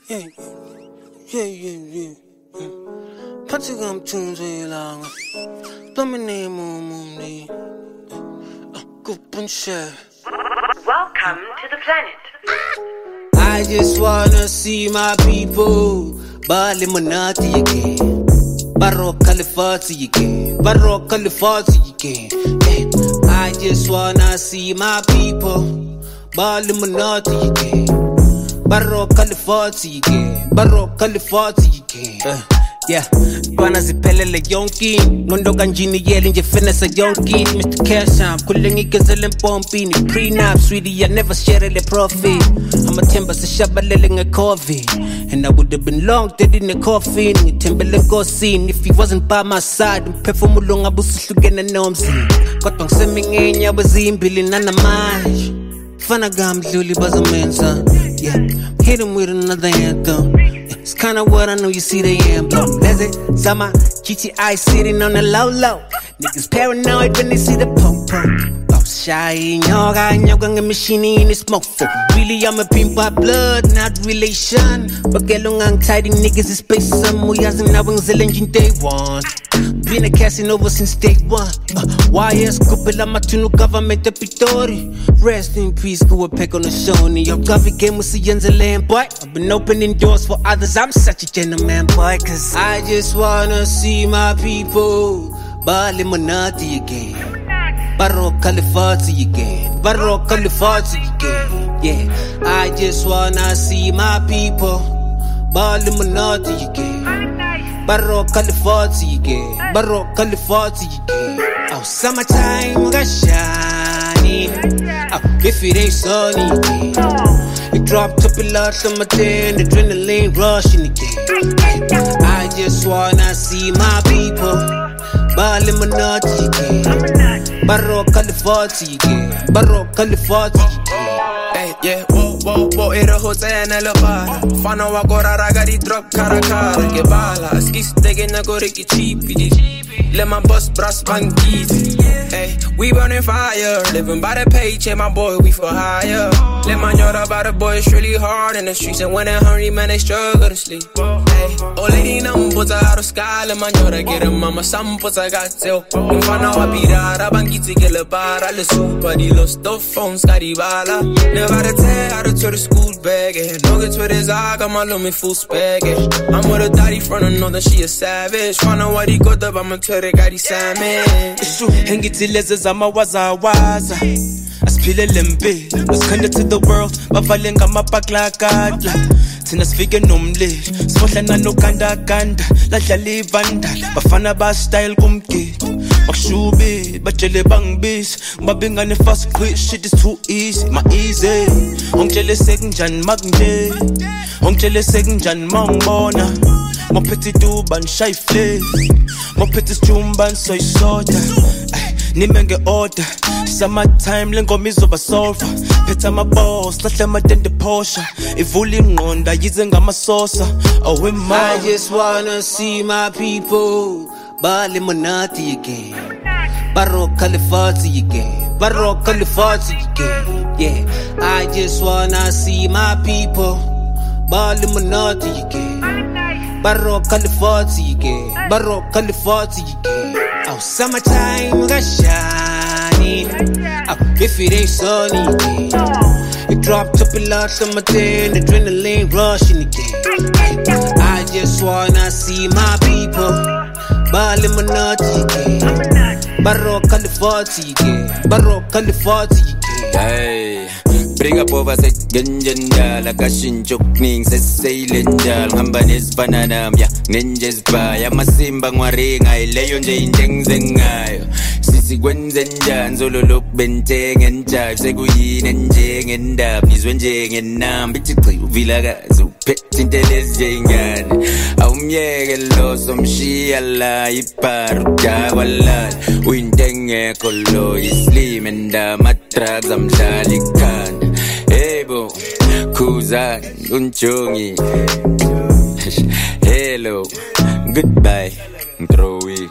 Yeah, yeah. Pati gam tunze lang. Domine mo muni. Kupun share. Welcome to the planet. I just wanna see my people. Bali Monati again. Barok Califati again. Barok Califati again. I just wanna see my people. Bali Monati again. Barok Califati again. Barok Califati again. Yeah, bana ziphelele yonke ngondo kanjini yele nje finesse yonke Mr. Cash Am kulengi gezele mpompini prenup sweetie I never share the profit I'm a timber sishabalele ngecovid and I would have been long dead in the coffin ngithembele nkosini if he wasn't by my side umphefumulo ngabusihlukene nomzini kodwa ngisemingenya wezimbili nanamanje fana gamdluli bazamenza yeah hit him with another anthem. It's kinda what I know you see the emblem. That's it, Zama, GTI sitting on the low. Niggas paranoid when they see the pump. Oh, shy, nyoga, machine in the smoke for. Really, I'm a pimp by blood, not relation. But get long, tidy niggas is space some we hasn't now in day one. Been a casting over since day one. YS couple of my tunu government Pitori. Rest in peace, go a peck on the show. Your coffee game with the land boy. I've been opening doors for others. I'm such a gentleman boy, cause I just wanna see my people. Bali Monati again. Barok Califati again. Barok Califati again. Yeah, I just wanna see my people. Bali Monati again. Barok Califati again. Barok Califati again. Oh, summertime got shiny. Oh, if it ain't sunny again. It dropped up a lot of my ten, adrenaline rushing again. I just wanna see my people. Bali Monati again. Barok Califati again. Barok Califati again. Hey, yeah, whoa, era Hosanna la para. Fano wa gora ragari drop cara. Che bala, skis taking a go riki cheapy. Let my bus brass bankies. Hey, we burning fire. Living by the paycheck, my boy, we for hire. Let my yard about the boy, it's really hard in the streets. And when they're hungry, man, they struggle to sleep. Hey, oh, lady, numbers out of sky. Let my yard get a mama, some puts I got tell. If I know I be rara, bankiti get a bar. I listen, but he lost the phone, scotty bala. Never to tell how to turn the school bag. No get to this, I got my lummy full spag. I'm with a daddy from the north, she a savage. Find out what he got up, I'ma tell the guy he's salmon. Hengitsileze zamawazawaza asiphilele impilo asikhande to the world bavale ngamabhaklakadla thina sifike nomlilo sifohlana nogandaganda ladlala ivandala bafana ba-style kumgidi bakushubi batshele bangibisi ngibabingane fast quick shit is too easy my easy ongitshele sekunjani makunje ongitshele sekunjani mangibona mophethe ituba nishaya iflame mophethe isijumba nisoyisoda nime nge-order summertime lengoma izoba solver phethe ama-boss lahle amatende phosha ivula ingqonda yize ngamasosa I just wanna see my people Bali Monati again Barok Califati again Barok Califati again Yeah, I just wanna see my people Bali Monati again Barok Califati again Barok Califati again Oh, summertime got shiny. Oh, if it ain't sunny again. It dropped up a lot of my ten, adrenaline rushing again. I just wanna see my people. Bali Monati again. Barok Califati again. Barok Califati again. Hey, bring up over say genjenda la kashin chokning se sailenjal ngamba nesifana nami ya nenjes baya masimba ngwaringa ileyo nje intenzengayo sisi kwenze njani zolo lokubentenge njalo sekuyini nje ngendaba nizwe nje ngenamba ithi uvilakazi uphethe intelezi njengane awumyeke lo somshiya la iparu jakwala uyintengeko lo islim endama drugs amdlala ikhanda Ebo, Kuzan, Unchongi. Hello, goodbye, throw it.